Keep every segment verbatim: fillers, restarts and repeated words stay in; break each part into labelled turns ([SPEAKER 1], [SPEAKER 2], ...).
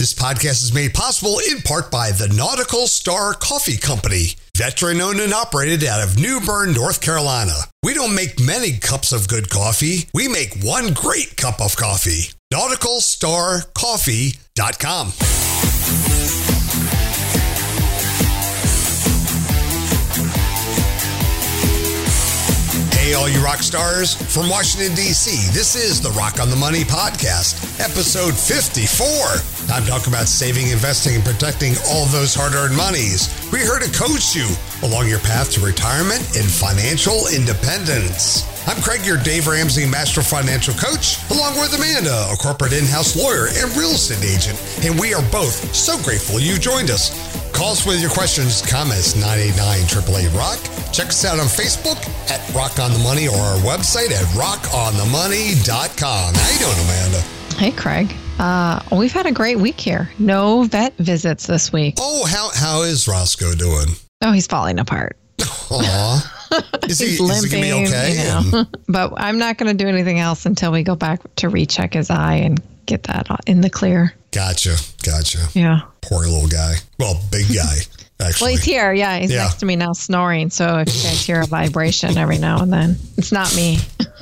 [SPEAKER 1] This podcast is made possible in part by the Nautical Star Coffee Company, veteran-owned and operated out of New Bern, North Carolina. We don't make many cups of good coffee. We make one great cup of coffee. nautical star coffee dot com. Hey, all you rock stars from Washington, D C, this is the Rock on the Money podcast, episode fifty-four. I'm talking about saving, investing, and protecting all those hard-earned monies. We're here to coach you along your path to retirement and financial independence. I'm Craig, your Dave Ramsey Master Financial Coach, along with Amanda, a corporate in-house lawyer and real estate agent, and we are both so grateful you joined us. Call us with your questions, comments, nine eight nine, eight eight eight, ROCK. Check us out on Facebook at Rock on the Money or our website at rock on the money dot com. How you doing, Amanda?
[SPEAKER 2] Hey, Craig. Uh, we've had a great week here. No vet visits this week.
[SPEAKER 1] Oh, how how is Roscoe doing?
[SPEAKER 2] Oh, he's falling apart.
[SPEAKER 1] Aw. Is he,
[SPEAKER 2] he's
[SPEAKER 1] is
[SPEAKER 2] limping,
[SPEAKER 1] he gonna be okay?
[SPEAKER 2] You know. But I'm not going to do anything else until we go back to recheck his eye and get that in the clear.
[SPEAKER 1] Gotcha. Gotcha.
[SPEAKER 2] Yeah.
[SPEAKER 1] Poor little guy. Well, big guy, actually.
[SPEAKER 2] Well, he's here. Yeah, he's
[SPEAKER 1] yeah.
[SPEAKER 2] next to me now snoring. So if you guys hear a vibration every now and then, it's not me.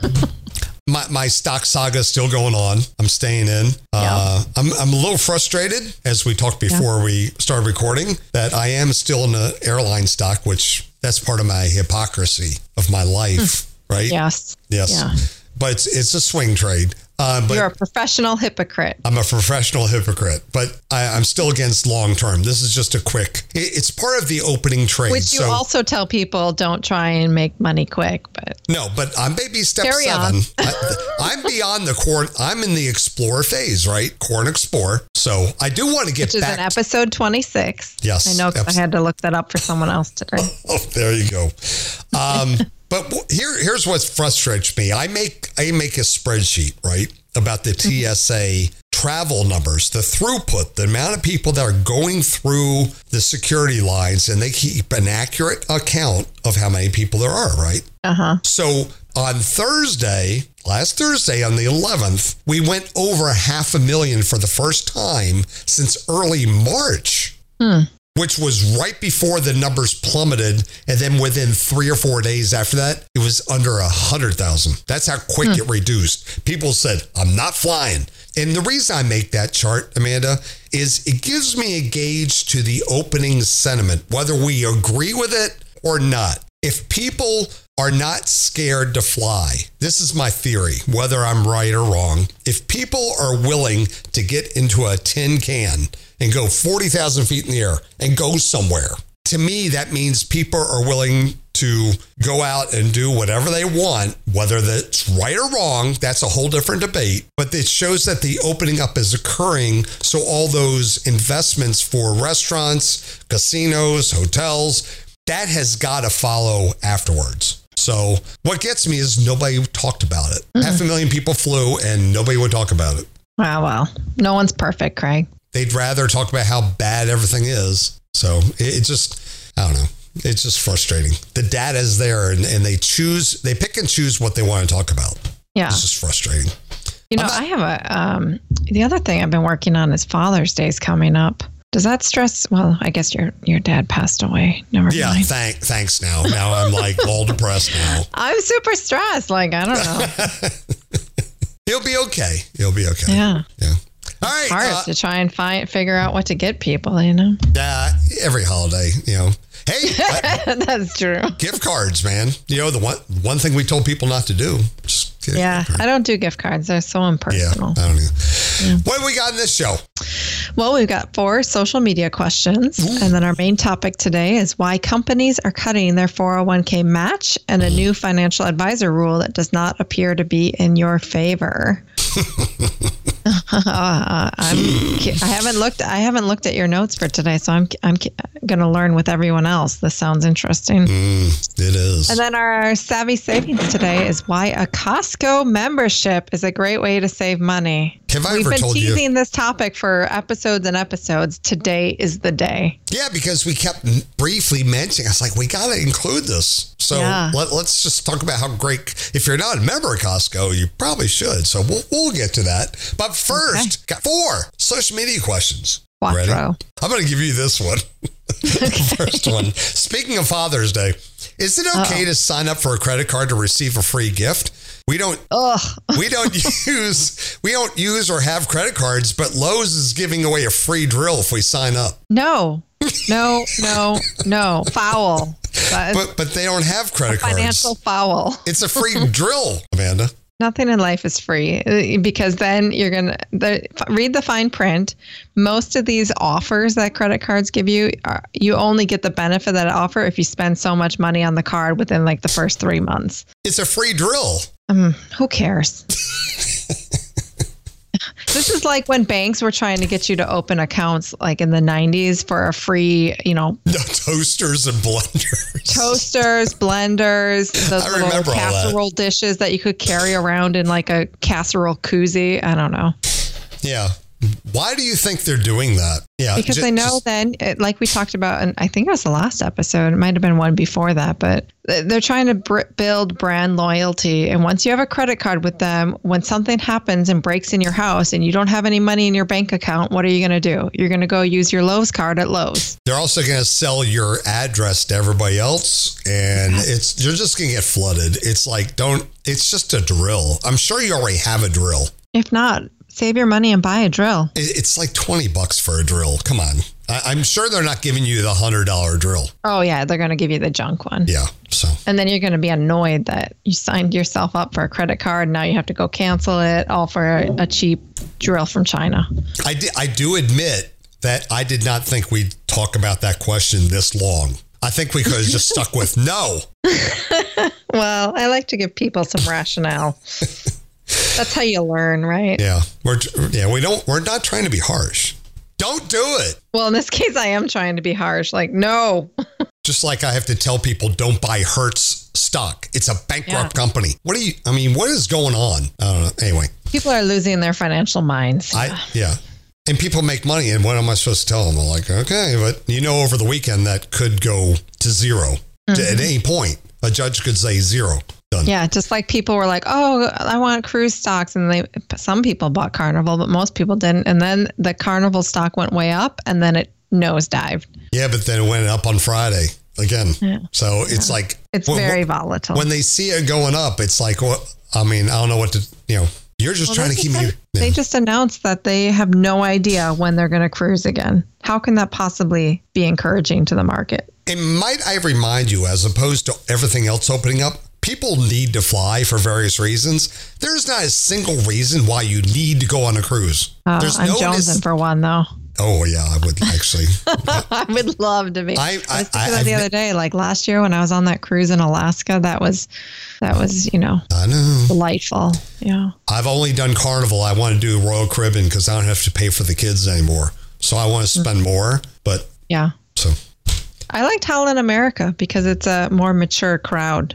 [SPEAKER 1] My my stock saga is still going on. I'm staying in. Uh, I'm I'm a little frustrated, as we talked before yeah. we started recording, that I am still in the airline stock, which that's part of my hypocrisy of my life, right?
[SPEAKER 2] Yes.
[SPEAKER 1] Yes.
[SPEAKER 2] Yeah.
[SPEAKER 1] But it's, it's a swing trade. Uh, but
[SPEAKER 2] You're a professional hypocrite.
[SPEAKER 1] I'm a professional hypocrite, but I, I'm still against long term. This is just a quick, it, it's part of the opening trade.
[SPEAKER 2] Which you so, also tell people don't try and make money quick. But
[SPEAKER 1] No, but I'm baby step
[SPEAKER 2] Carry
[SPEAKER 1] seven.
[SPEAKER 2] On.
[SPEAKER 1] I, I'm beyond the corn. I'm in the Explorer phase, right? Corn Explorer. So I do want to get
[SPEAKER 2] Which
[SPEAKER 1] back.
[SPEAKER 2] Which is an episode twenty-six.
[SPEAKER 1] Yes.
[SPEAKER 2] I know because I had to look that up for someone else today.
[SPEAKER 1] Oh, there you go. Um, but here, here's what frustrates me. I make I make a spreadsheet, right, about the T S A travel numbers, the throughput, the amount of people that are going through the security lines, and they keep an accurate account of how many people there are, right?
[SPEAKER 2] Uh-huh.
[SPEAKER 1] So on Thursday, last Thursday on the eleventh, we went over half a million for the first time since early March. Hmm. Which was right before the numbers plummeted. And then within three or four days after that, it was under a hundred thousand. That's how quick hmm. it reduced. People said, I'm not flying. And the reason I make that chart, Amanda, is it gives me a gauge to the opening sentiment, whether we agree with it or not. If people are not scared to fly, this is my theory, whether I'm right or wrong. If people are willing to get into a tin can and go forty thousand feet in the air and go somewhere, to me, that means people are willing to go out and do whatever they want, whether that's right or wrong. That's a whole different debate. But it shows that the opening up is occurring. So all those investments for restaurants, casinos, hotels, that has got to follow afterwards. So what gets me is nobody talked about it. Mm-hmm. Half a million people flew and nobody would talk about it.
[SPEAKER 2] Wow, well, no one's perfect, Craig.
[SPEAKER 1] They'd rather talk about how bad everything is. So it, it just, I don't know. It's just frustrating. The data is there and, and they choose, they pick and choose what they want to talk about.
[SPEAKER 2] Yeah.
[SPEAKER 1] It's just frustrating.
[SPEAKER 2] You know, not, I have a, um, the other thing I've been working on is Father's Day's coming up. Does that stress? Well, I guess your your dad passed away. Never
[SPEAKER 1] yeah,
[SPEAKER 2] mind.
[SPEAKER 1] Thank, thanks now. Now I'm like all depressed now.
[SPEAKER 2] I'm super stressed. Like, I don't know.
[SPEAKER 1] He'll be okay. He'll be okay.
[SPEAKER 2] Yeah.
[SPEAKER 1] Yeah. All right.
[SPEAKER 2] It's hard
[SPEAKER 1] uh,
[SPEAKER 2] to try and find, figure out what to get people, you know?
[SPEAKER 1] Uh, every holiday, you know. Hey, I,
[SPEAKER 2] that's true.
[SPEAKER 1] Gift cards, man. You know, the one one thing we told people not to do. Just get
[SPEAKER 2] yeah, I don't do gift cards. They're so impersonal.
[SPEAKER 1] Yeah, I don't know. Yeah. What do we got in this show?
[SPEAKER 2] Well, we've got four social media questions. Ooh. And then our main topic today is why companies are cutting their four oh one k match and a new financial advisor rule that does not appear to be in your favor. uh, I'm, I haven't looked. I haven't looked at your notes for today, so I'm. I'm. going to learn with everyone else. This sounds interesting.
[SPEAKER 1] Mm, it is.
[SPEAKER 2] And then our Savvy Savings today is why a Costco membership is a great way to save money.
[SPEAKER 1] Have I
[SPEAKER 2] We've
[SPEAKER 1] ever
[SPEAKER 2] been
[SPEAKER 1] told
[SPEAKER 2] teasing
[SPEAKER 1] you?
[SPEAKER 2] this topic for episodes and episodes. Today is the day.
[SPEAKER 1] Yeah, because we kept briefly mentioning, I was like, we got to include this. So
[SPEAKER 2] Yeah.
[SPEAKER 1] let, let's just talk about how great, if you're not a member of Costco, you probably should. So we'll, we'll get to that. But first, got four social media questions. Ready?
[SPEAKER 2] Quattro.
[SPEAKER 1] I'm going to give you this one. First one. Speaking of Father's Day, is it okay Uh-oh. to sign up for a credit card to receive a free gift? We don't
[SPEAKER 2] Ugh.
[SPEAKER 1] we don't use we don't use or have credit cards, but Lowe's is giving away a free drill if we sign up.
[SPEAKER 2] No. No, no, no. Foul.
[SPEAKER 1] But but they don't have credit cards.
[SPEAKER 2] Financial foul.
[SPEAKER 1] It's a free drill, Amanda.
[SPEAKER 2] Nothing in life is free because then you're going to read the fine print. Most of these offers that credit cards give you, are, you only get the benefit of that offer if you spend so much money on the card within like the first three months.
[SPEAKER 1] It's a free drill.
[SPEAKER 2] Um, who cares? This is like when banks were trying to get you to open accounts like in the nineties for a free, you know,
[SPEAKER 1] no, toasters and blenders.
[SPEAKER 2] Toasters, blenders, those
[SPEAKER 1] I
[SPEAKER 2] little
[SPEAKER 1] remember all
[SPEAKER 2] casserole
[SPEAKER 1] that.
[SPEAKER 2] dishes that you could carry around in like a casserole koozie. I don't know.
[SPEAKER 1] Yeah. Why do you think they're doing that? Yeah,
[SPEAKER 2] because
[SPEAKER 1] ju-
[SPEAKER 2] they know
[SPEAKER 1] just,
[SPEAKER 2] then, it, like we talked about, and I think it was the last episode, it might have been one before that, but they're trying to br- build brand loyalty. And once you have a credit card with them, when something happens and breaks in your house and you don't have any money in your bank account, what are you going to do? You're going to go use your Lowe's card at Lowe's.
[SPEAKER 1] They're also going to sell your address to everybody else, and it's you're just going to get flooded. It's like, don't, it's just a drill. I'm sure you already have a drill.
[SPEAKER 2] If not, save your money and buy a drill.
[SPEAKER 1] It's like twenty bucks for a drill. Come on. I, I'm sure they're not giving you the one hundred dollars drill.
[SPEAKER 2] Oh, yeah. They're going to give you the junk one.
[SPEAKER 1] Yeah. So.
[SPEAKER 2] And then you're going to be annoyed that you signed yourself up for a credit card. Now you have to go cancel it all for a, a cheap drill from China.
[SPEAKER 1] I, di- I do admit that I did not think we'd talk about that question this long. I think we could have just stuck with no.
[SPEAKER 2] Well, I like to give people some rationale. That's how you learn, right?
[SPEAKER 1] Yeah. We're yeah, we don't we're not trying to be harsh. Don't do it.
[SPEAKER 2] Well, in this case I am trying to be harsh. Like, no.
[SPEAKER 1] Just like I have to tell people don't buy Hertz stock. It's a bankrupt
[SPEAKER 2] Yeah.
[SPEAKER 1] company. What do you I mean, what is going on? I don't know. Anyway.
[SPEAKER 2] People are losing their financial minds.
[SPEAKER 1] I yeah. And people make money, and what am I supposed to tell them? I'm like, okay, but you know, over the weekend that could go to zero. Mm-hmm. At any point, a judge could say zero. Done.
[SPEAKER 2] Yeah, just like people were like, oh, I want cruise stocks. And they, some people bought Carnival, but most people didn't. And then the Carnival stock went way up and then it nosedived.
[SPEAKER 1] Yeah, but then it went up on Friday again.
[SPEAKER 2] Yeah.
[SPEAKER 1] So it's yeah. like.
[SPEAKER 2] It's
[SPEAKER 1] when,
[SPEAKER 2] very volatile.
[SPEAKER 1] When they see it going up, it's like, well, I mean, I don't know what to, you know, you're just well, trying to keep me.
[SPEAKER 2] Yeah. They just announced that they have no idea when they're going to cruise again. How can that possibly be encouraging to the market?
[SPEAKER 1] And might I remind you, as opposed to everything else opening up, people need to fly for various reasons. There's not a single reason why you need to go on a cruise.
[SPEAKER 2] Uh,
[SPEAKER 1] There's
[SPEAKER 2] I'm
[SPEAKER 1] no
[SPEAKER 2] jonesing
[SPEAKER 1] dis-
[SPEAKER 2] for one, though.
[SPEAKER 1] Oh, yeah, I would actually.
[SPEAKER 2] I would love to be.
[SPEAKER 1] I, I,
[SPEAKER 2] I was thinking
[SPEAKER 1] I,
[SPEAKER 2] that the other day, like last year when I was on that cruise in Alaska, that was, that was, you know,
[SPEAKER 1] I know.
[SPEAKER 2] delightful. Yeah.
[SPEAKER 1] I've only done Carnival. I want to do Royal Caribbean because I don't have to pay for the kids anymore. So I want to spend mm-hmm. more, but.
[SPEAKER 2] Yeah.
[SPEAKER 1] So.
[SPEAKER 2] I liked Holland America because it's a more mature crowd.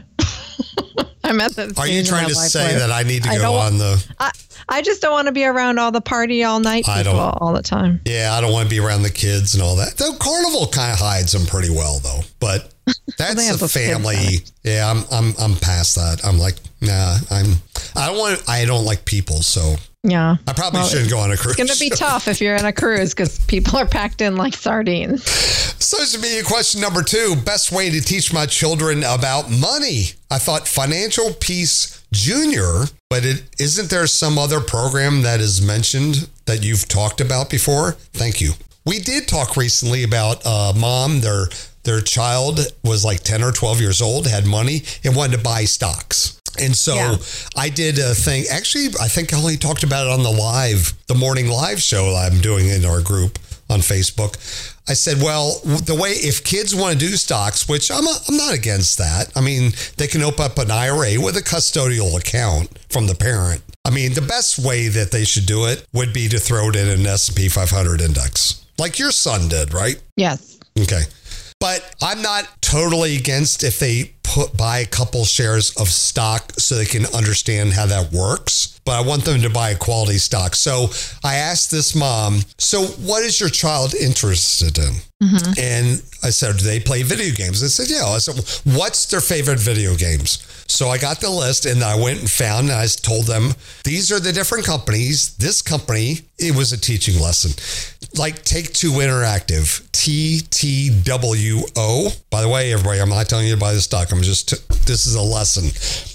[SPEAKER 2] I'm at the.
[SPEAKER 1] Are you trying to say
[SPEAKER 2] where
[SPEAKER 1] that I need to go on the?
[SPEAKER 2] I, I just don't want to be around all the party all night people
[SPEAKER 1] I don't,
[SPEAKER 2] all the time.
[SPEAKER 1] Yeah, I don't want to be around the kids and all that. Though Carnival kind of hides them pretty well, though. But that's well, a family. Yeah, I'm I'm I'm past that. I'm like, nah. I'm. I don't want. I don't like people. So.
[SPEAKER 2] Yeah.
[SPEAKER 1] I probably well, shouldn't go on a cruise.
[SPEAKER 2] It's going to be tough if you're in a cruise because people are packed in like sardines.
[SPEAKER 1] Social media question number two. Best way to teach my children about money. I thought Financial Peace Junior, but it isn't there some other program that is mentioned that you've talked about before? Thank you. We did talk recently about uh, mom, their their child was like ten or twelve years old, had money and wanted to buy stocks. And so yeah. I did a thing. Actually, I think I only talked about it on the live, the morning live show I'm doing in our group on Facebook. I said, well, the way if kids want to do stocks, which I'm a, I'm not against that. I mean, they can open up an I R A with a custodial account from the parent. I mean, the best way that they should do it would be to throw it in an S and P five hundred index, like your son did, right?
[SPEAKER 2] Yes.
[SPEAKER 1] Okay. But I'm not totally against if they put buy a couple shares of stock so they can understand how that works. But I want them to buy a quality stock. So I asked this mom, so what is your child interested in? Mm-hmm. And I said, do they play video games? I said, yeah. I said, what's their favorite video games? So I got the list and I went and found, and I told them, these are the different companies. This company, it was a teaching lesson. Like Take-Two Interactive, T T W O. By the way, everybody, I'm not telling you to buy the stock. I'm just, t- this is a lesson.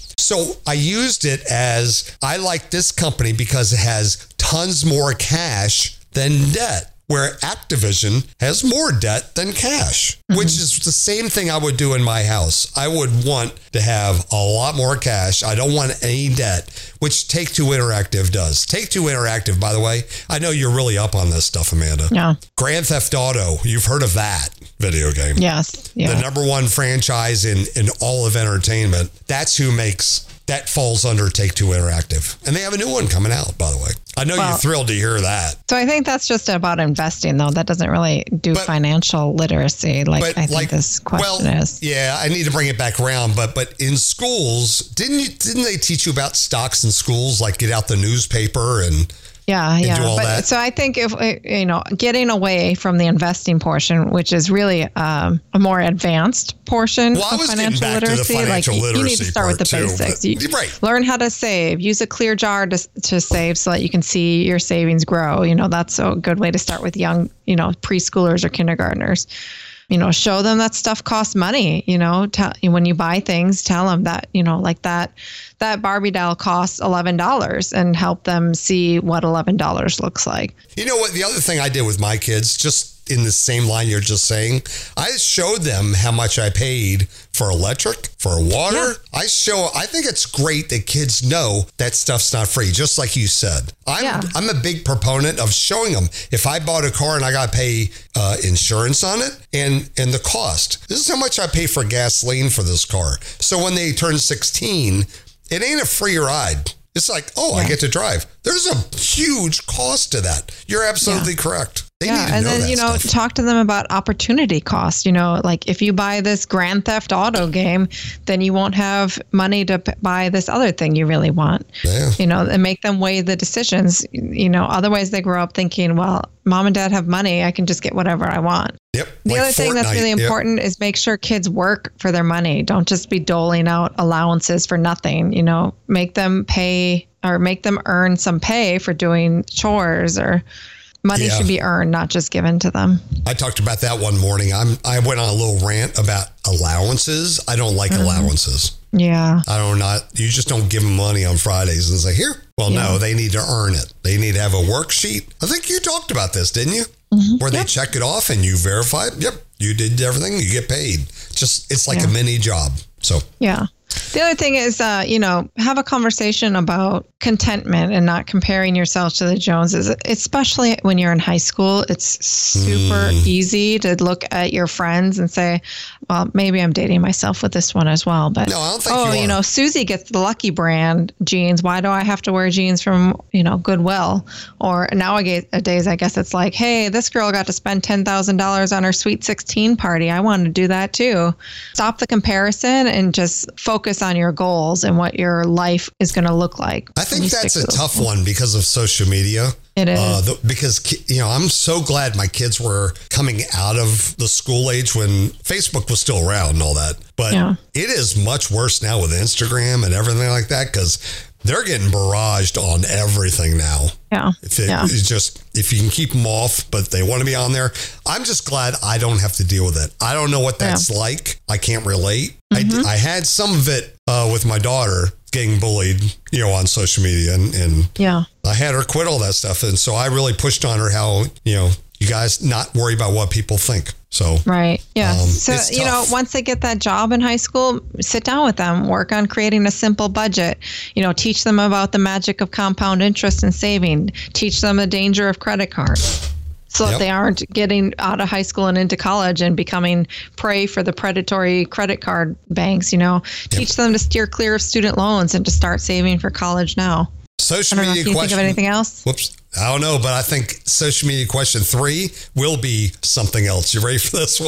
[SPEAKER 1] So I used it as, I like this company because it has tons more cash than debt, where Activision has more debt than cash, mm-hmm. which is the same thing I would do in my house. I would want to have a lot more cash. I don't want any debt, which Take-Two Interactive does. Take-Two Interactive, by the way, I know you're really up on this stuff, Amanda.
[SPEAKER 2] Yeah.
[SPEAKER 1] Grand Theft Auto, you've heard of that video game.
[SPEAKER 2] Yes. Yeah.
[SPEAKER 1] The number one franchise in, in all of entertainment. That's who makes, that falls under Take-Two Interactive. And they have a new one coming out, by the way. I know well, you're thrilled to hear that.
[SPEAKER 2] So I think that's just about investing, though. That doesn't really do but, financial literacy like I think like, this question
[SPEAKER 1] well,
[SPEAKER 2] is.
[SPEAKER 1] Yeah, I need to bring it back around. But but in schools, didn't you didn't they teach you about stocks in schools? Like get out the newspaper and
[SPEAKER 2] Yeah,
[SPEAKER 1] and
[SPEAKER 2] yeah.
[SPEAKER 1] do all
[SPEAKER 2] but
[SPEAKER 1] that?
[SPEAKER 2] So I think if, you know, getting away from the investing portion, which is really um, a more advanced portion
[SPEAKER 1] well,
[SPEAKER 2] of financial literacy, like
[SPEAKER 1] literacy
[SPEAKER 2] you need to start with the
[SPEAKER 1] too,
[SPEAKER 2] basics.
[SPEAKER 1] But,
[SPEAKER 2] you
[SPEAKER 1] right.
[SPEAKER 2] Learn how to save. Use a clear jar to to save so that you can see your savings grow. You know, that's a good way to start with young, you know, preschoolers or kindergartners. You know, show them that stuff costs money. You know, tell, when you buy things, tell them that, you know, like that, that Barbie doll costs eleven dollars and help them see what eleven dollars looks like.
[SPEAKER 1] You know what? The other thing I did with my kids, just in the same line you're just saying, I showed them how much I paid for electric, for water. Yeah. I show, I think it's great that kids know that stuff's not free, just like you said. I'm yeah. I'm a big proponent of showing them. If I bought a car and I got to pay uh, insurance on it and, and the cost, this is how much I pay for gasoline for this car. So when they turn sixteen, it ain't a free ride. It's like, oh, yeah. I get to drive. There's a huge cost to that. You're absolutely yeah. correct. They
[SPEAKER 2] yeah,
[SPEAKER 1] need to
[SPEAKER 2] and
[SPEAKER 1] know
[SPEAKER 2] then,
[SPEAKER 1] that
[SPEAKER 2] you know,
[SPEAKER 1] stuff.
[SPEAKER 2] talk to them about opportunity cost. You know, like if you buy this Grand Theft Auto game, then you won't have money to p- buy this other thing you really want.
[SPEAKER 1] Yeah.
[SPEAKER 2] You know, and make them weigh the decisions. You know, otherwise they grow up thinking, well, mom and dad have money. I can just get whatever I want.
[SPEAKER 1] Yep.
[SPEAKER 2] The
[SPEAKER 1] like
[SPEAKER 2] other thing
[SPEAKER 1] Fortnite.
[SPEAKER 2] that's really important
[SPEAKER 1] yep.
[SPEAKER 2] is make sure kids work for their money. Don't just be doling out allowances for nothing. You know, make them pay or make them earn some pay for doing chores, or money yeah. should be earned, not just given to them.
[SPEAKER 1] I talked about that one morning. I'm I went on a little rant about allowances. I don't like mm-hmm. allowances.
[SPEAKER 2] Yeah.
[SPEAKER 1] I don't not you just don't give them money on Fridays and say, here. Well, yeah. no, they need to earn it. They need to have a worksheet. I think you talked about this, didn't you? Mm-hmm. Where yep. they check it off and you verify it. Yep, you did everything. You get paid. Just it's like yeah. a mini job. So
[SPEAKER 2] yeah. The other thing is, uh, you know, have a conversation about contentment and not comparing yourself to the Joneses, especially when you're in high school. It's super mm. easy to look at your friends and say, well, maybe I'm dating myself with this one as well. But,
[SPEAKER 1] no, I don't think
[SPEAKER 2] oh,
[SPEAKER 1] you,
[SPEAKER 2] you know, Susie gets the Lucky Brand jeans. Why do I have to wear jeans from, you know, Goodwill? Or nowadays, I guess it's like, hey, this girl got to spend ten thousand dollars on her Sweet sixteen party. I want to do that too. Stop the comparison and just focus on your goals and what your life is going to look like.
[SPEAKER 1] I think that's a tough goals. one because of social media.
[SPEAKER 2] It is.
[SPEAKER 1] Uh, the, because, you know, I'm so glad my kids were coming out of the school age when Facebook was still around and all that. But yeah. it is much worse now with Instagram and everything like that because they're getting barraged on everything now.
[SPEAKER 2] Yeah.
[SPEAKER 1] If it,
[SPEAKER 2] yeah.
[SPEAKER 1] It's just, if you can keep them off, but they want to be on there. I'm just glad I don't have to deal with it. I don't know what that's yeah. like. I can't relate. Mm-hmm. I, I had some of it uh, with my daughter getting bullied, you know, on social media, and, and
[SPEAKER 2] yeah,
[SPEAKER 1] I had her quit all that stuff. And so I really pushed on her how, you know, you guys not worry about what people think. So,
[SPEAKER 2] right. Yeah.
[SPEAKER 1] Um,
[SPEAKER 2] so, you know, once they get that job in high school, sit down with them, work on creating a simple budget, you know, teach them about the magic of compound interest and saving, teach them the danger of credit cards. So yep. that they aren't getting out of high school and into college and becoming prey for the predatory credit card banks, you know, yep. teach them to steer clear of student loans and to start saving for college now.
[SPEAKER 1] Social
[SPEAKER 2] I don't know,
[SPEAKER 1] media
[SPEAKER 2] can you
[SPEAKER 1] question.
[SPEAKER 2] Think of anything else?
[SPEAKER 1] Whoops. I don't know, but I think social media question three will be something else. You ready for this one?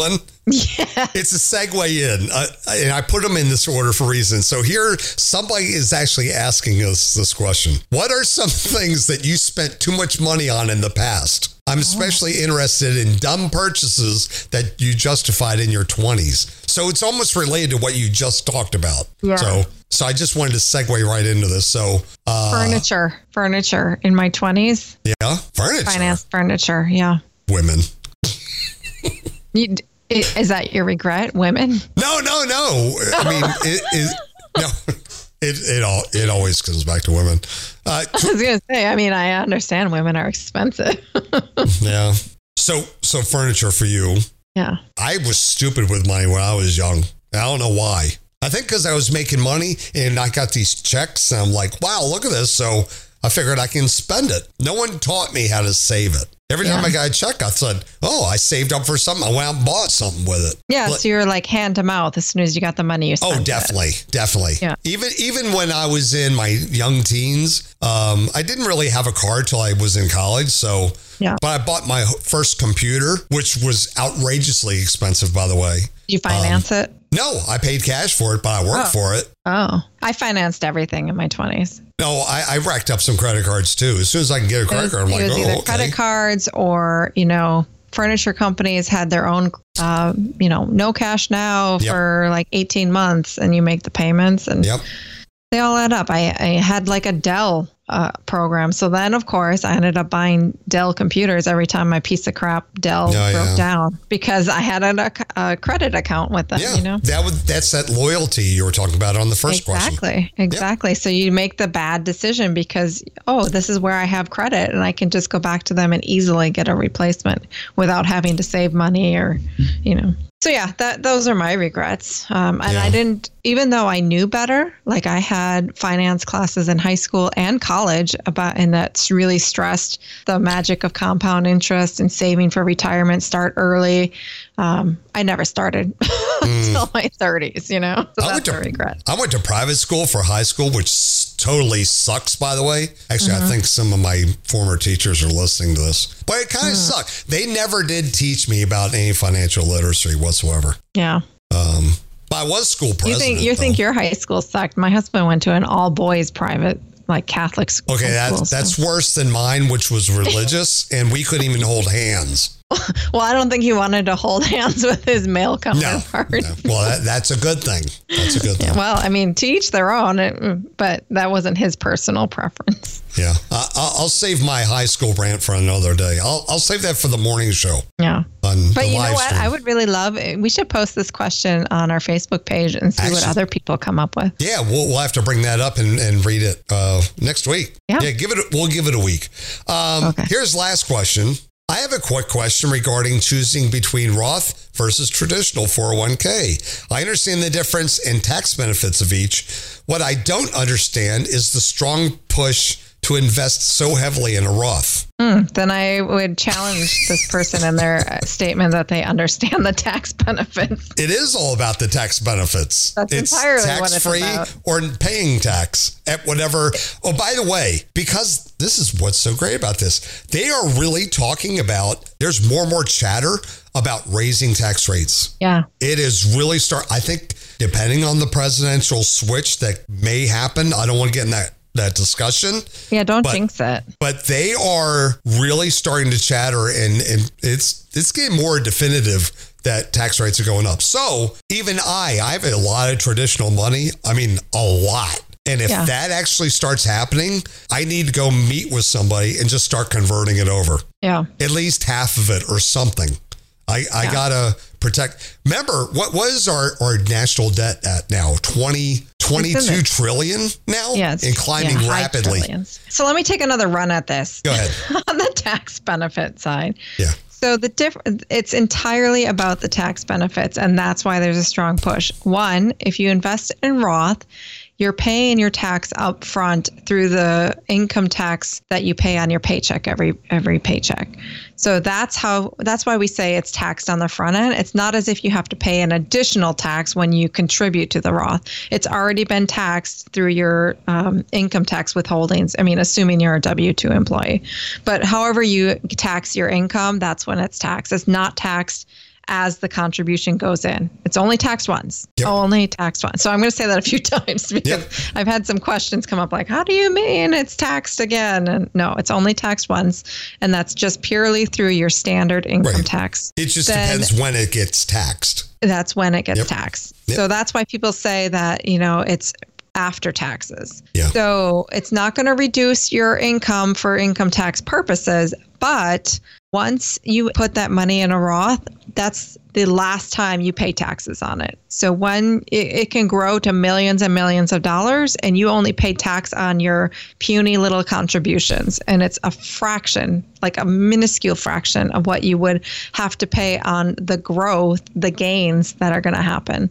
[SPEAKER 2] Yeah.
[SPEAKER 1] It's a segue in, uh, and I put them in this order for reasons. So here, somebody is actually asking us this question. What are some things that you spent too much money on in the past? I'm especially oh. interested in dumb purchases that you justified in your twenties. So it's almost related to what you just talked about.
[SPEAKER 2] Yeah.
[SPEAKER 1] So, so I just wanted to segue right into this. So uh,
[SPEAKER 2] furniture, furniture in my twenties.
[SPEAKER 1] Yeah, furniture.
[SPEAKER 2] Finance furniture. Yeah.
[SPEAKER 1] Women.
[SPEAKER 2] you, is that your regret, women?
[SPEAKER 1] No, no, no. I mean, it is no. It it all it always comes back to women. Uh,
[SPEAKER 2] I was gonna say. I mean, I understand women are expensive.
[SPEAKER 1] Yeah. So so furniture for you.
[SPEAKER 2] Yeah.
[SPEAKER 1] I was stupid with money when I was young. I don't know why. I think because I was making money and I got these checks and I'm like, wow, look at this. So I figured I can spend it. No one taught me how to save it. Every time yeah. I got a check, I said, oh, I saved up for something. I went out and bought something with it.
[SPEAKER 2] Yeah,
[SPEAKER 1] but,
[SPEAKER 2] so you're like hand to mouth as soon as you got the money you spent.
[SPEAKER 1] Oh, definitely.
[SPEAKER 2] It.
[SPEAKER 1] Definitely.
[SPEAKER 2] Yeah.
[SPEAKER 1] Even even when I was in my young teens, um, I didn't really have a car till I was in college. So,
[SPEAKER 2] yeah.
[SPEAKER 1] But I bought my first computer, which was outrageously expensive, by the way.
[SPEAKER 2] Did you finance um, it?
[SPEAKER 1] No, I paid cash for it, but I worked
[SPEAKER 2] oh.
[SPEAKER 1] for it.
[SPEAKER 2] Oh, I financed everything in my twenties.
[SPEAKER 1] No, I, I racked up some credit cards too. As soon as I can get a credit
[SPEAKER 2] was,
[SPEAKER 1] card, I'm like,
[SPEAKER 2] it was
[SPEAKER 1] oh,
[SPEAKER 2] either
[SPEAKER 1] okay.
[SPEAKER 2] credit cards or, you know, furniture companies had their own, uh, you know, no cash now
[SPEAKER 1] Yep.
[SPEAKER 2] for like eighteen months and you make the payments and
[SPEAKER 1] Yep.
[SPEAKER 2] they all add up. I, I had like a Dell uh, program. So then, of course, I ended up buying Dell computers every time my piece of crap Dell
[SPEAKER 1] Oh,
[SPEAKER 2] broke
[SPEAKER 1] yeah.
[SPEAKER 2] down because I had a, a credit account with them,
[SPEAKER 1] Yeah,
[SPEAKER 2] you know?
[SPEAKER 1] that would that's that loyalty you were talking about on the first
[SPEAKER 2] exactly,
[SPEAKER 1] question.
[SPEAKER 2] Exactly. Exactly. So you make the bad decision because, oh, this is where I have credit and I can just go back to them and easily get a replacement without having to save money or, you know. So yeah, that those are my regrets. Um, and
[SPEAKER 1] Yeah.
[SPEAKER 2] I didn't, even though I knew better, like I had finance classes in high school and college about, and that's really stressed the magic of compound interest and saving for retirement, start early. Um, I never started
[SPEAKER 1] Mm.
[SPEAKER 2] until my thirties, you know, so
[SPEAKER 1] I
[SPEAKER 2] that's
[SPEAKER 1] went
[SPEAKER 2] a
[SPEAKER 1] to-
[SPEAKER 2] regret.
[SPEAKER 1] I went to private school for high school, which s- totally sucks, by the way. Actually,
[SPEAKER 2] Mm-hmm.
[SPEAKER 1] I think some of my former teachers are listening to this, but it kind of
[SPEAKER 2] Mm.
[SPEAKER 1] sucked. They never did teach me about any financial literacy whatsoever.
[SPEAKER 2] Yeah.
[SPEAKER 1] Um, but I was school president.
[SPEAKER 2] You think you
[SPEAKER 1] though.
[SPEAKER 2] think your high school sucked? My husband went to an all boys private, like Catholic school.
[SPEAKER 1] Okay, that,
[SPEAKER 2] school, so-
[SPEAKER 1] that's worse than mine, which was religious, and we couldn't even hold hands.
[SPEAKER 2] Well, I don't think he wanted to hold hands with his male
[SPEAKER 1] No,
[SPEAKER 2] counterpart.
[SPEAKER 1] no. Well, that, that's a good thing. That's a good thing.
[SPEAKER 2] Yeah, well, I mean, to each their own, it- but that wasn't his personal preference.
[SPEAKER 1] Yeah, I, I'll I'll save my high school rant for another day. I'll I'll save that for the morning show.
[SPEAKER 2] Yeah.
[SPEAKER 1] On
[SPEAKER 2] But
[SPEAKER 1] the
[SPEAKER 2] you know
[SPEAKER 1] live
[SPEAKER 2] what?
[SPEAKER 1] stream.
[SPEAKER 2] I would really love, we should post this question on our Facebook page and see what
[SPEAKER 1] Actually-
[SPEAKER 2] other people come up with.
[SPEAKER 1] Yeah, we'll, we'll have to bring that up and, and read it uh, next week.
[SPEAKER 2] Yeah.
[SPEAKER 1] yeah, give it. A, we'll give it a week. Um,
[SPEAKER 2] Okay.
[SPEAKER 1] Here's last question. I have a quick question regarding choosing between Roth versus traditional four oh one k. I understand the difference in tax benefits of each. What I don't understand is the strong push to invest so heavily in a Roth.
[SPEAKER 2] Mm, then I would challenge this person in their uh, statement that they understand the tax benefits.
[SPEAKER 1] It is all about the tax benefits.
[SPEAKER 2] That's
[SPEAKER 1] it's
[SPEAKER 2] entirely what it's
[SPEAKER 1] tax-free
[SPEAKER 2] about.
[SPEAKER 1] or paying tax at whatever. Oh, by the way, because this is what's so great about this, they are really talking about, there's more and more chatter about raising tax rates.
[SPEAKER 2] Yeah.
[SPEAKER 1] It is really start. I think depending on the presidential switch that may happen, I don't want to get in that that discussion.
[SPEAKER 2] Yeah, don't
[SPEAKER 1] But-
[SPEAKER 2] jinx it.
[SPEAKER 1] But they are really starting to chatter, and, and it's it's getting more definitive that tax rates are going up. So even I, I have a lot of traditional money. I mean, a lot. And if
[SPEAKER 2] Yeah.
[SPEAKER 1] that actually starts happening, I need to go meet with somebody and just start converting it over.
[SPEAKER 2] Yeah.
[SPEAKER 1] At least half of it or something. I, I
[SPEAKER 2] Yeah.
[SPEAKER 1] gotta protect. Remember, what was our, our national debt at now? twenty, twenty-two
[SPEAKER 2] It's in the-
[SPEAKER 1] trillion now?
[SPEAKER 2] Yeah. it's-
[SPEAKER 1] And climbing
[SPEAKER 2] yeah, high
[SPEAKER 1] rapidly.
[SPEAKER 2] trillions. So let me take another run at this.
[SPEAKER 1] Go ahead.
[SPEAKER 2] On the tax benefit side.
[SPEAKER 1] Yeah.
[SPEAKER 2] So the diff- it's entirely about the tax benefits, and that's why there's a strong push. One, if you invest in Roth, you're paying your tax up front through the income tax that you pay on your paycheck every every paycheck. So that's how that's why we say it's taxed on the front end. It's not as if you have to pay an additional tax when you contribute to the Roth. It's already been taxed through your um, income tax withholdings. I mean, assuming you're a W two employee. But however you tax your income, that's when it's taxed. It's not taxed as the contribution goes in. It's only taxed once.
[SPEAKER 1] Yep.
[SPEAKER 2] Only taxed once. So I'm going to say that a few times because
[SPEAKER 1] Yep.
[SPEAKER 2] I've had some questions come up like, how do you mean it's taxed again? And no, it's only taxed once. And that's just purely through your standard income
[SPEAKER 1] Right.
[SPEAKER 2] tax.
[SPEAKER 1] It just
[SPEAKER 2] Then
[SPEAKER 1] depends when it gets taxed.
[SPEAKER 2] That's when it gets
[SPEAKER 1] Yep.
[SPEAKER 2] taxed.
[SPEAKER 1] Yep.
[SPEAKER 2] So that's why people say that, you know, it's after taxes.
[SPEAKER 1] Yeah.
[SPEAKER 2] So it's not going to reduce your income for income tax purposes, but once you put that money in a Roth, that's the last time you pay taxes on it. So when it, it can grow to millions and millions of dollars and you only pay tax on your puny little contributions, and it's a fraction, like a minuscule fraction of what you would have to pay on the growth, the gains that are going to happen.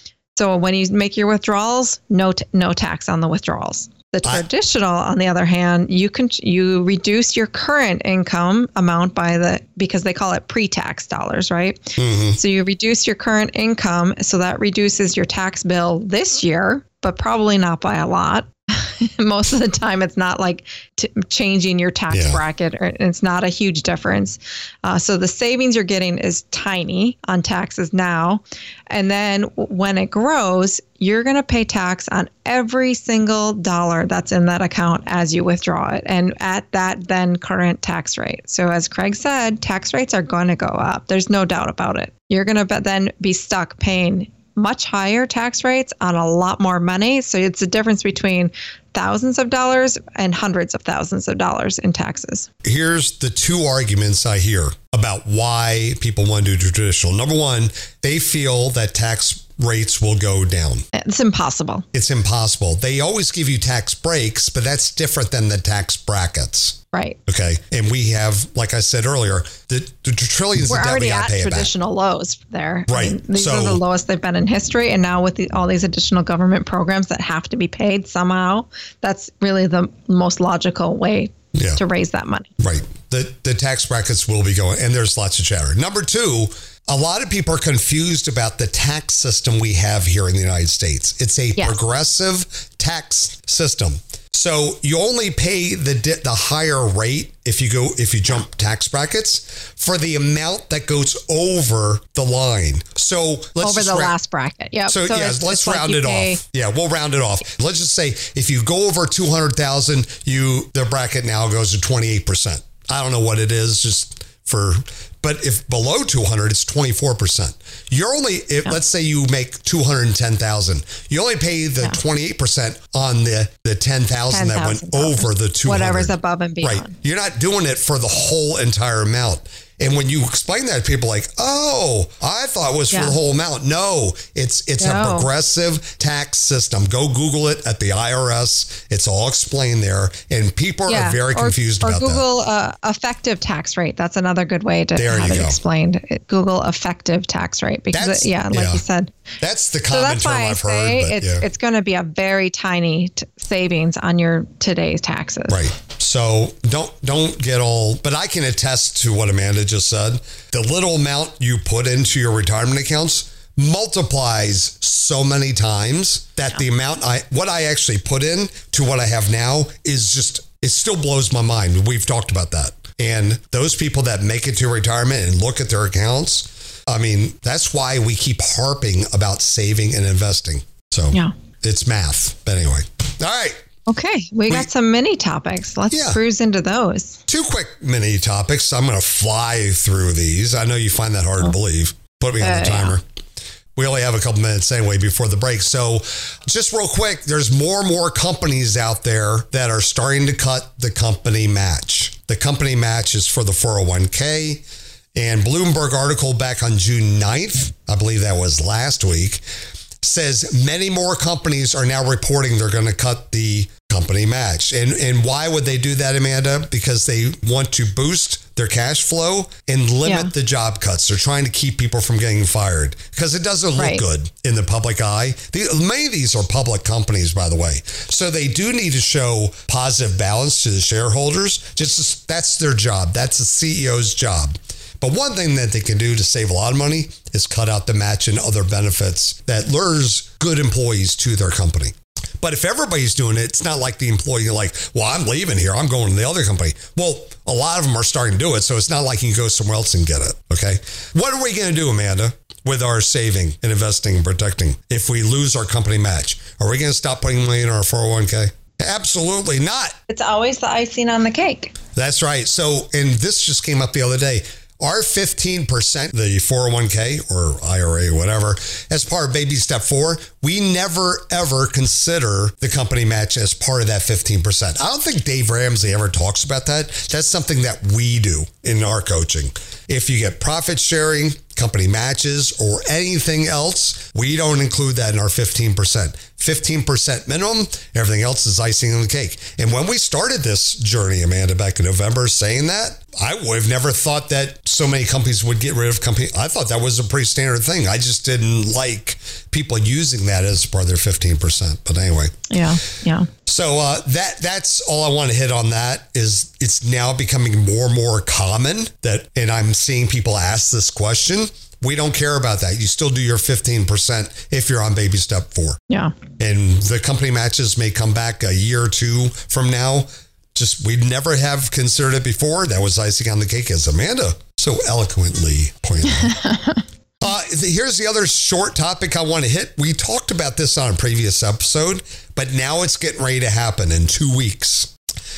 [SPEAKER 2] So when you make your withdrawals, no t- no tax on the withdrawals. The traditional, on the other hand, you can you reduce your current income amount by the because they call it pre-tax dollars, right?
[SPEAKER 1] Mm-hmm.
[SPEAKER 2] So you reduce your current income, so that reduces your tax bill this year, but probably not by a lot. Most of the time, it's not like t- changing your tax
[SPEAKER 1] Yeah.
[SPEAKER 2] bracket, or it's not a huge difference. Uh, so the savings you're getting is tiny on taxes now. And then when it grows, you're going to pay tax on every single dollar that's in that account as you withdraw it, and at that then current tax rate. So as Craig said, tax rates are going to go up. There's no doubt about it. You're going to then be stuck paying much higher tax rates on a lot more money. So it's a difference between thousands of dollars and hundreds of thousands of dollars in taxes.
[SPEAKER 1] Here's the two arguments I hear about why people want to do traditional. Number one, they feel that tax rates will go down.
[SPEAKER 2] It's impossible.
[SPEAKER 1] It's impossible. They always give you tax breaks, but that's different than the tax brackets.
[SPEAKER 2] Right.
[SPEAKER 1] Okay. And we have, like I said earlier, the, the trillions
[SPEAKER 2] We're
[SPEAKER 1] of debt we
[SPEAKER 2] already
[SPEAKER 1] got
[SPEAKER 2] at
[SPEAKER 1] to pay it back.
[SPEAKER 2] traditional lows there.
[SPEAKER 1] Right.
[SPEAKER 2] I mean, these
[SPEAKER 1] So-
[SPEAKER 2] are the lowest they've been in history. And now with the, all these additional government programs that have to be paid somehow, that's really the most logical way
[SPEAKER 1] Yeah.
[SPEAKER 2] to raise that money.
[SPEAKER 1] Right. The the tax brackets will be going, and there's lots of chatter. Number two, a lot of people are confused about the tax system we have here in the United States. It's a
[SPEAKER 2] Yes.
[SPEAKER 1] progressive tax system. So you only pay the di- the higher rate if you go if you jump tax brackets for the amount that goes over the line. So let's
[SPEAKER 2] Over
[SPEAKER 1] just
[SPEAKER 2] the
[SPEAKER 1] ra-
[SPEAKER 2] last bracket. Yep.
[SPEAKER 1] So, yeah,
[SPEAKER 2] it's-
[SPEAKER 1] let's
[SPEAKER 2] it's like
[SPEAKER 1] round
[SPEAKER 2] you
[SPEAKER 1] it
[SPEAKER 2] pay-
[SPEAKER 1] off. Yeah, we'll round it off. Let's just say if you go over two hundred thousand, you the bracket now goes to twenty-eight percent. I don't know what it is just for, but if below two hundred, it's twenty-four percent. You're only, if,
[SPEAKER 2] Yeah.
[SPEAKER 1] let's say you make two hundred ten thousand, you only pay the
[SPEAKER 2] Yeah.
[SPEAKER 1] twenty-eight percent on the, the ten thousand that went
[SPEAKER 2] ten thousand dollars.
[SPEAKER 1] over the two hundred.
[SPEAKER 2] Whatever's above and beyond.
[SPEAKER 1] Right. You're not doing it for the whole entire amount. And when you explain that, people are like, oh, I thought it was for
[SPEAKER 2] Yeah.
[SPEAKER 1] the whole amount. No, it's it's a
[SPEAKER 2] No.
[SPEAKER 1] progressive tax system. Go Google it at the I R S. It's all explained there. And people are very
[SPEAKER 2] or,
[SPEAKER 1] confused
[SPEAKER 2] or
[SPEAKER 1] about that.
[SPEAKER 2] Google uh, effective tax rate. That's another good way to
[SPEAKER 1] There
[SPEAKER 2] have
[SPEAKER 1] you
[SPEAKER 2] it
[SPEAKER 1] go.
[SPEAKER 2] explained. It- Google effective tax rate because
[SPEAKER 1] That's-
[SPEAKER 2] it, yeah, like
[SPEAKER 1] yeah.
[SPEAKER 2] you said.
[SPEAKER 1] That's the
[SPEAKER 2] So
[SPEAKER 1] common
[SPEAKER 2] that's
[SPEAKER 1] term
[SPEAKER 2] why I
[SPEAKER 1] I've
[SPEAKER 2] say
[SPEAKER 1] heard. But
[SPEAKER 2] it's
[SPEAKER 1] yeah.
[SPEAKER 2] it's going to be a very tiny t- savings on your today's taxes.
[SPEAKER 1] Right. So don't don't get all, but I can attest to what Amanda just said. The little amount you put into your retirement accounts multiplies so many times that
[SPEAKER 2] Yeah.
[SPEAKER 1] the amount I what I actually put in to what I have now is just, it still blows my mind. We've talked about that. And those people that make it to retirement and look at their accounts, I mean, that's why we keep harping about saving and investing. So
[SPEAKER 2] Yeah.
[SPEAKER 1] it's math. But anyway. All right.
[SPEAKER 2] Okay, we, got some mini topics. Let's
[SPEAKER 1] Yeah.
[SPEAKER 2] cruise into those.
[SPEAKER 1] Two quick mini topics. I'm going to fly through these. I know you find that hard to believe. Put me on
[SPEAKER 2] Uh,
[SPEAKER 1] the timer. We only have a couple minutes anyway before the break. So just real quick, there's more and more companies out there that are starting to cut the company match. The company match is for the four oh one k. And Bloomberg article back on June ninth, I believe that was last week, says many more companies are now reporting they're going to cut the company match. And and why would they do that, Amanda? Because they want to boost their cash flow and limit
[SPEAKER 2] Yeah.
[SPEAKER 1] the job cuts. They're trying to keep people from getting fired because it doesn't look
[SPEAKER 2] Right.
[SPEAKER 1] good in the public eye. The, many of these are public companies, by the way. So they do need to show positive balance to the shareholders. Just that's their job. That's the C E O's job. But one thing that they can do to save a lot of money is cut out the match and other benefits that lures good employees to their company. But if everybody's doing it, it's not like the employee like, well, I'm leaving here. I'm going to the other company. Well, a lot of them are starting to do it. So it's not like you can go somewhere else and get it. Okay. What are we going to do, Amanda, with our saving and investing and protecting if we lose our company match? Are we going to stop putting money in our four oh one k? Absolutely not.
[SPEAKER 2] It's always the icing on the cake.
[SPEAKER 1] That's right. So, and this just came up the other day. Our fifteen percent, the four oh one k or I R A, whatever, as part of baby step four, we never, ever consider the company match as part of that fifteen percent. I don't think Dave Ramsey ever talks about that. That's something that we do in our coaching. If you get profit sharing, company matches, or anything else, we don't include that in our fifteen percent. fifteen percent minimum, everything else is icing on the cake. And when we started this journey, Amanda, back in November, saying that, I would have never thought that so many companies would get rid of company. I thought that was a pretty standard thing. I just didn't like people using that as part of their fifteen percent. But anyway.
[SPEAKER 2] Yeah, yeah.
[SPEAKER 1] So uh, that that's all I want to hit on that is it's now becoming more and more common that, and I'm seeing people ask this question. We don't care about that. You still do your fifteen percent if you're on baby step four.
[SPEAKER 2] Yeah.
[SPEAKER 1] And the company matches may come back a year or two from now. Just, we'd never have considered it before. That was icing on the cake, as Amanda so eloquently pointed out. uh, here's the other short topic I want to hit. We talked about this on a previous episode, but now it's getting ready to happen in two weeks.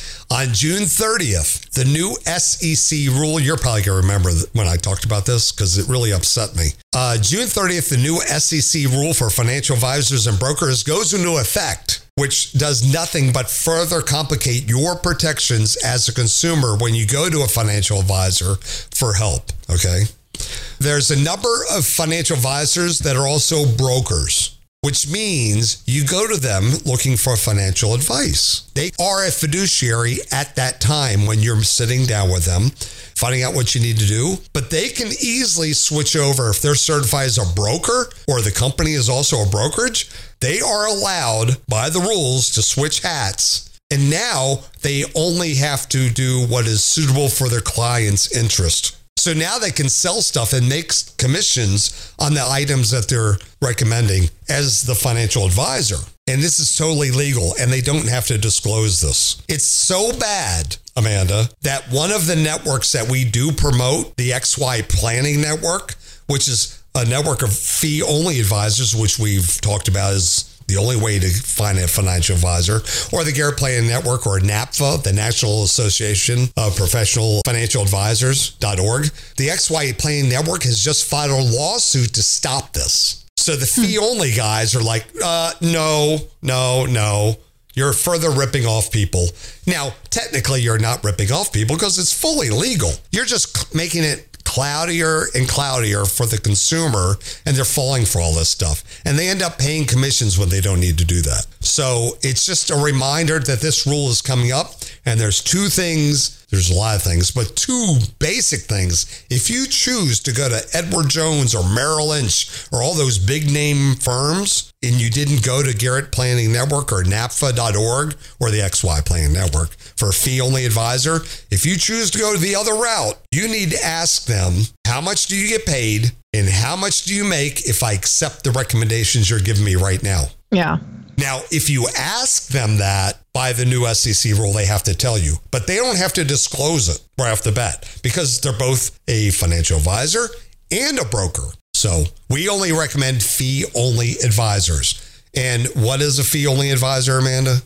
[SPEAKER 1] On June thirtieth, the new S E C rule, you're probably going to remember when I talked about this because it really upset me. Uh, June thirtieth, the new S E C rule for financial advisors and brokers goes into effect, which does nothing but further complicate your protections as a consumer when you go to a financial advisor for help, okay? There's a number of financial advisors that are also brokers, which means you go to them looking for financial advice. They are a fiduciary at that time when you're sitting down with them, finding out what you need to do, but they can easily switch over. If they're certified as a broker or the company is also a brokerage, they are allowed by the rules to switch hats. And now they only have to do what is suitable for their client's interest. So now they can sell stuff and make commissions on the items that they're recommending as the financial advisor. And this is totally legal, and they don't have to disclose this. It's so bad, Amanda, that one of the networks that we do promote, the X Y Planning Network, which is a network of fee-only advisors, which we've talked about as the only way to find a financial advisor, or the Garrett Planning Network, or NAPFA, the National Association of Professional Financial Advisors dot org. The X Y Planning Network has just filed a lawsuit to stop this. So the fee-only guys are like, uh, no, no, no. You're further ripping off people. Now, technically, you're not ripping off people because it's fully legal. You're just making it cloudier and cloudier for the consumer, and they're falling for all this stuff. And they end up paying commissions when they don't need to do that. So it's just a reminder that this rule is coming up, and there's two things, there's a lot of things, but two basic things. If you choose to go to Edward Jones or Merrill Lynch or all those big name firms, and you didn't go to Garrett Planning Network or NAPFA dot org or the X Y Planning Network for a fee-only advisor, if you choose to go to the other route, you need to ask them, how much do you get paid and how much do you make if I accept the recommendations you're giving me right now?
[SPEAKER 2] Yeah.
[SPEAKER 1] Now, if you ask them that by the new S E C rule, they have to tell you, but they don't have to disclose it right off the bat because they're both a financial advisor and a broker. So we only recommend fee-only advisors. And what is a fee-only advisor, Amanda?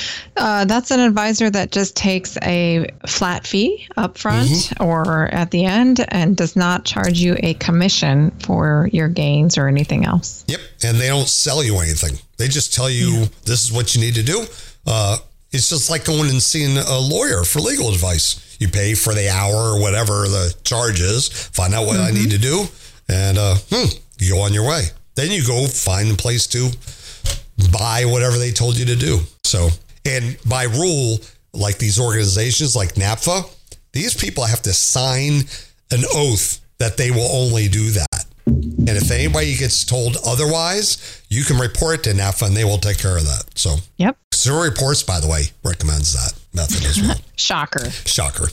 [SPEAKER 2] Uh, that's an advisor that just takes a flat fee up front mm-hmm. or at the end and does not charge you a commission for your gains or anything else.
[SPEAKER 1] Yep. And they don't sell you anything. They just tell you yeah. this is what you need to do. Uh, it's just like going and seeing a lawyer for legal advice. You pay for the hour or whatever the charge is, find out what mm-hmm. I need to do, and uh, hmm, you go on your way. Then you go find a place to buy whatever they told you to do. So, and by rule, like these organizations like NAPFA, these people have to sign an oath that they will only do that. And if anybody gets told otherwise, you can report it to NAPFA and they will take care of that. So,
[SPEAKER 2] yep.
[SPEAKER 1] Consumer Reports, by the way, recommends that method as well.
[SPEAKER 2] Shocker.
[SPEAKER 1] Shocker.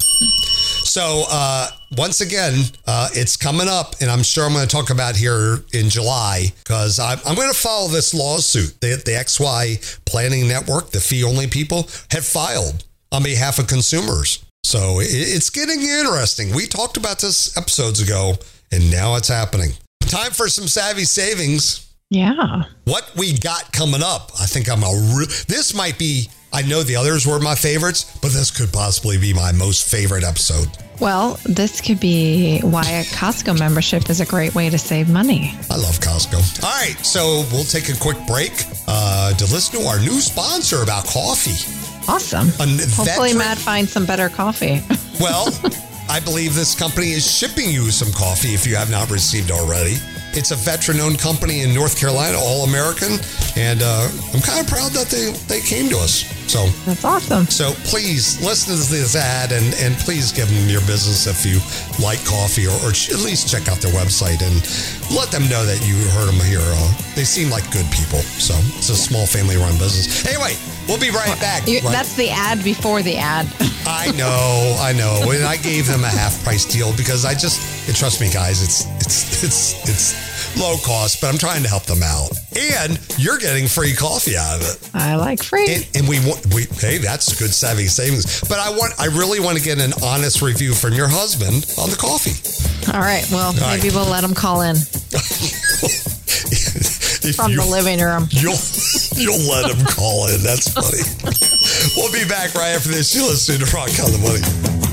[SPEAKER 1] So, uh, once again, uh, it's coming up, and I'm sure I'm going to talk about here in July because I'm, I'm going to follow this lawsuit. The, the X Y Planning Network, the fee-only people, have filed on behalf of consumers. So it's getting interesting. We talked about this episodes ago, and now it's happening. Time for some savvy savings.
[SPEAKER 2] Yeah.
[SPEAKER 1] What we got coming up, I think I'm a re- this might be, I know the others were my favorites, but this could possibly be my most favorite episode.
[SPEAKER 2] Well, this could be why a Costco membership is a great way to save money.
[SPEAKER 1] I love Costco. All right, so we'll take a quick break uh, to listen to our new sponsor about coffee.
[SPEAKER 2] Awesome.
[SPEAKER 1] A
[SPEAKER 2] Hopefully
[SPEAKER 1] veteran-
[SPEAKER 2] Matt finds some better coffee.
[SPEAKER 1] Well, I believe this company is shipping you some coffee if you have not received already. It's a veteran-owned company in North Carolina, all-American, and uh, I'm kind of proud that they, they came to us. So
[SPEAKER 2] that's awesome.
[SPEAKER 1] So please listen to this ad and, and please give them your business if you like coffee, or, or at least check out their website and let them know that you heard them here. Uh, they seem like good people. So it's a small family-run business. Anyway, we'll be right back.
[SPEAKER 2] You,
[SPEAKER 1] right?
[SPEAKER 2] That's the ad before the ad.
[SPEAKER 1] I know, I know. And I gave them a half-price deal because I just, and trust me, guys, it's it's it's it's low cost, but I'm trying to help them out. And you're getting free coffee out of it.
[SPEAKER 2] I like free.
[SPEAKER 1] And, and we want, we, hey, that's good savvy savings. But I want, I really want to get an honest review from your husband on the coffee.
[SPEAKER 2] All right. Well,
[SPEAKER 1] All
[SPEAKER 2] maybe
[SPEAKER 1] right.
[SPEAKER 2] we'll let him call in from the living room.
[SPEAKER 1] You'll, you'll let him call in. That's funny. We'll be back right after this. You're listening to Rock on the Money.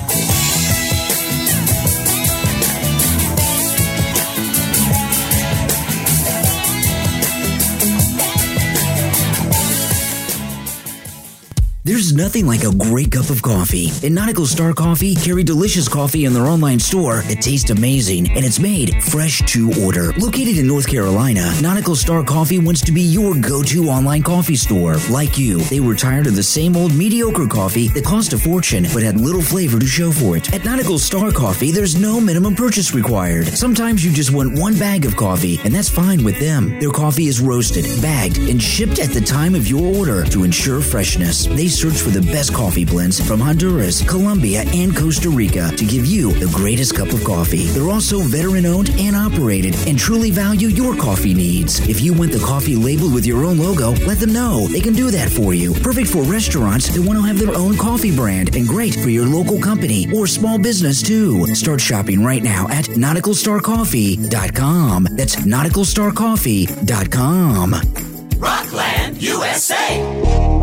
[SPEAKER 3] There's nothing like a great cup of coffee. And Nautical Star Coffee carry delicious coffee in their online store that tastes amazing, and it's made fresh to order. Located in North Carolina, Nautical Star Coffee wants to be your go-to online coffee store. Like you, they were tired of the same old mediocre coffee that cost a fortune but had little flavor to show for it. At Nautical Star Coffee, there's no minimum purchase required. Sometimes you just want one bag of coffee, and that's fine with them. Their coffee is roasted, bagged, and shipped at the time of your order to ensure freshness. They search for the best coffee blends from Honduras, Colombia, and Costa Rica to give you the greatest cup of coffee. They're also veteran-owned and operated and truly value your coffee needs. If you want the coffee labeled with your own logo, let them know. They can do that for you. Perfect for restaurants that want to have their own coffee brand, and great for your local company or small business too. Start shopping right now at nautical star coffee dot com. That's nautical star coffee dot com.
[SPEAKER 4] Rockland, U S A.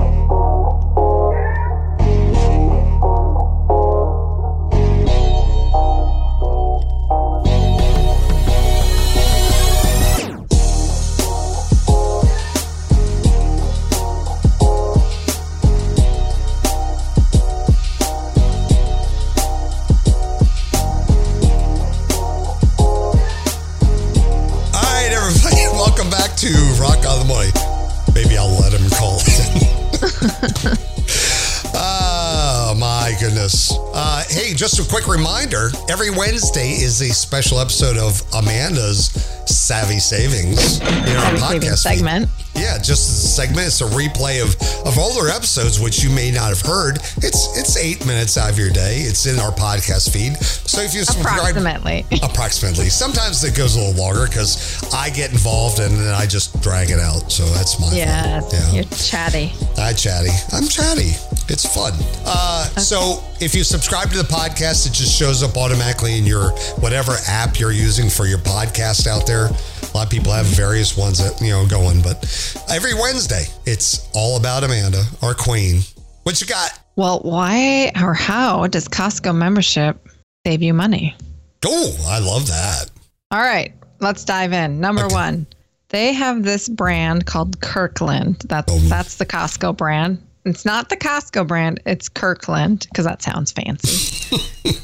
[SPEAKER 1] To Rock on the Money. Maybe I'll let him call in. Oh, my goodness. Uh, hey, just a quick reminder. Every Wednesday is a special episode of Amanda's Savvy Savings in our podcast
[SPEAKER 2] segment.
[SPEAKER 1] Feed. Yeah, just as a segment. It's a replay of, of older episodes, which you may not have heard. It's it's eight minutes out of your day. It's in our podcast feed. So if you subscribe...
[SPEAKER 2] Approximately.
[SPEAKER 1] Approximately. Sometimes it goes a little longer because I get involved and then I just drag it out. So that's my
[SPEAKER 2] yeah,
[SPEAKER 1] fun. Yeah,
[SPEAKER 2] you're chatty.
[SPEAKER 1] I chatty. I'm chatty. It's fun. Uh, okay. So if you subscribe to the podcast, it just shows up automatically in your whatever app you're using for your podcast out there. A lot of people have various ones that, you know, going, but every Wednesday, it's all about Amanda, our queen. What you got?
[SPEAKER 2] Well, why or how does Costco membership save you money?
[SPEAKER 1] Oh, I love that.
[SPEAKER 2] All right, let's dive in. Number okay. one, they have this brand called Kirkland. That's oh. that's the Costco brand. It's not the Costco brand. It's Kirkland, because that sounds fancy.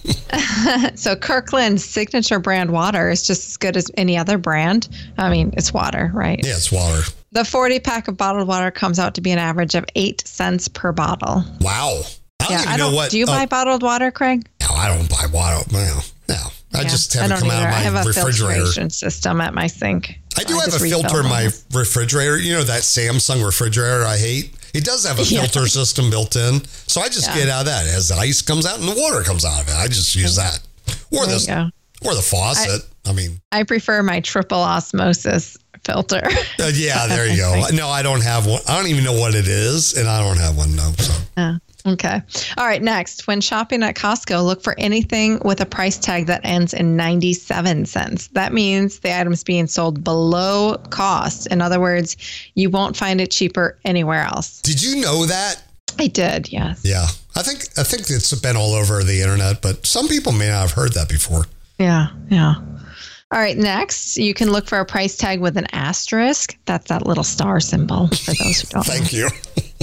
[SPEAKER 2] So Kirkland's signature brand water is just as good as any other brand. I mean, it's water, right?
[SPEAKER 1] Yeah, it's water.
[SPEAKER 2] The forty pack of bottled water comes out to be an average of eight cents per bottle.
[SPEAKER 1] Wow. I don't
[SPEAKER 2] yeah,
[SPEAKER 1] even
[SPEAKER 2] I don't,
[SPEAKER 1] know what.
[SPEAKER 2] Do you buy
[SPEAKER 1] uh,
[SPEAKER 2] bottled water, Craig?
[SPEAKER 1] No, I don't buy water. No, no. I yeah, just have it come either. out of my
[SPEAKER 2] I have a
[SPEAKER 1] refrigerator.
[SPEAKER 2] filtration system at my sink.
[SPEAKER 1] I do I have a filter in my it. refrigerator. You know, that Samsung refrigerator I hate? It does have a filter yeah. system built in. So I just yeah. get out of that. As the ice comes out and the water comes out of it, I just use that. Or, this, or the faucet. I, I mean,
[SPEAKER 2] I prefer my triple osmosis filter.
[SPEAKER 1] Uh, yeah, there you go. No, I don't have one. I don't even know what it is, and I don't have one, no. So.
[SPEAKER 2] Uh, Okay. All right. Next, when shopping at Costco, look for anything with a price tag that ends in ninety-seven cents. That means the item's being sold below cost. In other words, you won't find it cheaper anywhere else.
[SPEAKER 1] Did you know that?
[SPEAKER 2] I did, yes.
[SPEAKER 1] Yeah. I think I think it's been all over the internet, but some people may not have heard that before.
[SPEAKER 2] Yeah, yeah. All right, next, you can look for a price tag with an asterisk. That's that little star symbol for those who don't
[SPEAKER 1] Thank
[SPEAKER 2] know.
[SPEAKER 1] you.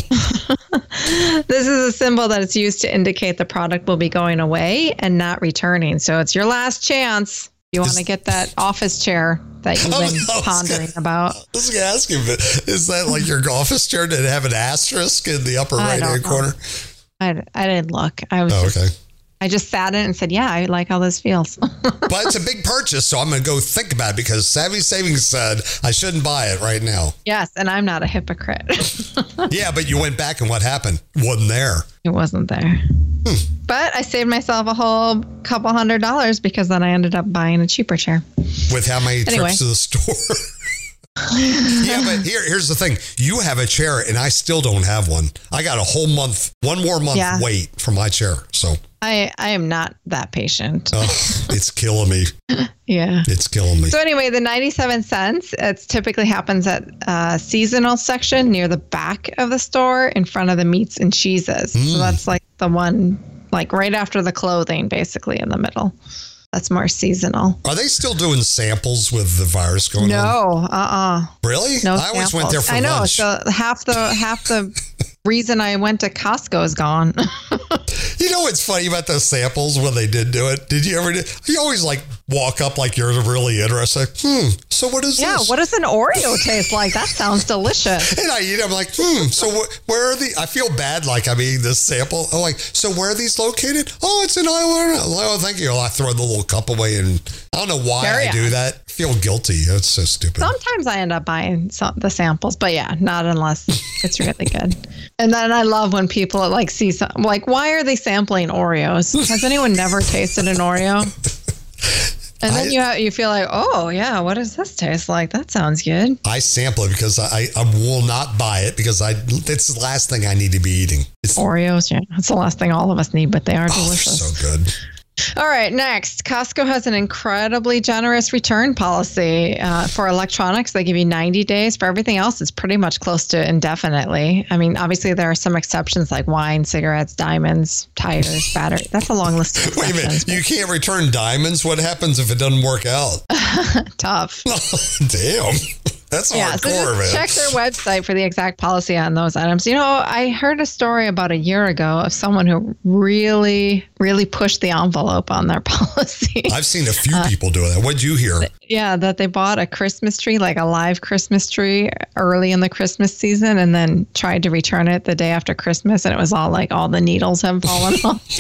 [SPEAKER 2] This is a symbol that is used to indicate the product will be going away and not returning. So it's your last chance. You want to get that office chair that you've been pondering
[SPEAKER 1] gonna,
[SPEAKER 2] about.
[SPEAKER 1] I was going to ask you, but is that like your office chair? Did it have an asterisk in the upper right hand corner?
[SPEAKER 2] I, I didn't look. I was
[SPEAKER 1] oh,
[SPEAKER 2] just,
[SPEAKER 1] okay.
[SPEAKER 2] I just sat in and said, yeah, I like how this feels.
[SPEAKER 1] But it's a big purchase, so I'm going to go think about it because Savvy Savings said I shouldn't buy it right now.
[SPEAKER 2] Yes, and I'm not a hypocrite.
[SPEAKER 1] Yeah, but you went back and what happened? Wasn't there.
[SPEAKER 2] It wasn't there. Hmm. But I saved myself a whole couple hundred dollars because then I ended up buying a cheaper chair.
[SPEAKER 1] With how many
[SPEAKER 2] anyway.
[SPEAKER 1] trips to the store? Yeah, but here, here's the thing. You have a chair and I still don't have one. I got a whole month, one more month
[SPEAKER 2] yeah.
[SPEAKER 1] wait for my chair. So
[SPEAKER 2] I, I am not that patient.
[SPEAKER 1] Oh, it's killing me.
[SPEAKER 2] Yeah.
[SPEAKER 1] It's killing me.
[SPEAKER 2] So anyway, the ninety-seven cents, it typically happens at a seasonal section near the back of the store in front of the meats and cheeses. Mm. So that's like the one, like right after the clothing, basically in the middle. That's more seasonal.
[SPEAKER 1] Are they still doing samples with the virus going
[SPEAKER 2] no,
[SPEAKER 1] on?
[SPEAKER 2] No, uh-uh.
[SPEAKER 1] Really?
[SPEAKER 2] No
[SPEAKER 1] I always
[SPEAKER 2] samples.
[SPEAKER 1] went there for
[SPEAKER 2] I know.
[SPEAKER 1] lunch.
[SPEAKER 2] So half the half the reason I went to Costco is gone.
[SPEAKER 1] You know what's funny about those samples when they did do it? Did you ever do? You always like walk up like you're really interested. Hmm. So what is
[SPEAKER 2] yeah,
[SPEAKER 1] this?
[SPEAKER 2] Yeah. What does an Oreo taste like? That sounds delicious.
[SPEAKER 1] And I eat. I'm like, hmm. So wh- where are the? I feel bad like I'm eating this sample. I'm like, so where are these located? Oh, it's in Iowa. Oh, thank you. I throw the little cup away, and I don't know why Carry I do on. that. I feel guilty. It's so stupid.
[SPEAKER 2] Sometimes I end up buying some, the samples, but yeah, not unless it's really good. And then I love when people like see some, like, why are they sampling Oreos? Has anyone never tasted an Oreo? And then I, you have, you feel like, oh yeah, what does this taste like? That sounds good.
[SPEAKER 1] I sample it because I, I will not buy it because I it's the last thing I need to be eating. It's,
[SPEAKER 2] Oreos, yeah, that's the last thing all of us need, but they are
[SPEAKER 1] oh,
[SPEAKER 2] delicious.
[SPEAKER 1] So good.
[SPEAKER 2] All right, next, Costco has an incredibly generous return policy uh, for electronics. They give you ninety days. For everything else, it's pretty much close to indefinitely. I mean, obviously, there are some exceptions like wine, cigarettes, diamonds, tires, battery. That's a long list of exceptions.
[SPEAKER 1] Wait a minute. You can't return diamonds? What happens if it doesn't work out?
[SPEAKER 2] Tough.
[SPEAKER 1] Damn. That's
[SPEAKER 2] yeah,
[SPEAKER 1] hardcore,
[SPEAKER 2] so
[SPEAKER 1] man.
[SPEAKER 2] Check their website for the exact policy on those items. You know, I heard a story about a year ago of someone who really, really pushed the envelope on their policy.
[SPEAKER 1] I've seen a few uh, people doing that. What'd you hear?
[SPEAKER 2] Yeah, that they bought a Christmas tree, like a live Christmas tree early in the Christmas season and then tried to return it the day after Christmas. And it was all like all the needles have fallen off.
[SPEAKER 1] I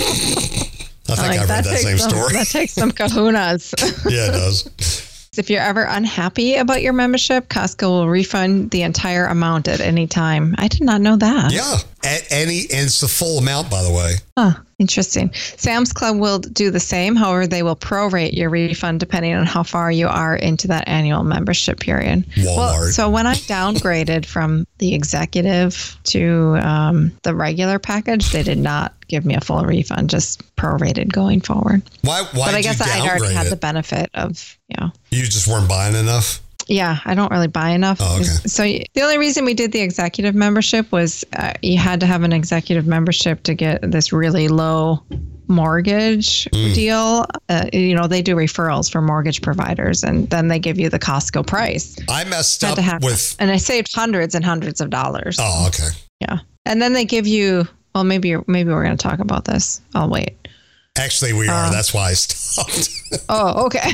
[SPEAKER 1] think
[SPEAKER 2] like,
[SPEAKER 1] I've read that, that same
[SPEAKER 2] some,
[SPEAKER 1] story.
[SPEAKER 2] That takes some kahunas.
[SPEAKER 1] Yeah, it does.
[SPEAKER 2] If you're ever unhappy about your membership, Costco will refund the entire amount at any time. I did not know that.
[SPEAKER 1] Yeah, at any, and it's the full amount, by the way.
[SPEAKER 2] Huh, interesting. Sam's Club will do the same. However, they will prorate your refund depending on how far you are into that annual membership period.
[SPEAKER 1] Walmart.
[SPEAKER 2] Well, so when I downgraded from the executive to um, the regular package, they did not give me a full refund, just prorated going forward.
[SPEAKER 1] Why? Why?
[SPEAKER 2] But I guess I already had
[SPEAKER 1] it?
[SPEAKER 2] the benefit of, you know.
[SPEAKER 1] You just weren't buying enough?
[SPEAKER 2] Yeah, I don't really buy enough.
[SPEAKER 1] Oh, okay.
[SPEAKER 2] So the only reason we did the executive membership was uh, you had to have an executive membership to get this really low mortgage mm. deal. Uh, you know, they do referrals for mortgage providers, and then they give you the Costco price.
[SPEAKER 1] I messed up with...
[SPEAKER 2] And I saved hundreds and hundreds of dollars.
[SPEAKER 1] Oh, okay.
[SPEAKER 2] Yeah. And then they give you... Well, maybe maybe we're going to talk about this. I'll wait.
[SPEAKER 1] Actually, we are.
[SPEAKER 2] Uh,
[SPEAKER 1] That's why I stopped.
[SPEAKER 2] Oh, okay.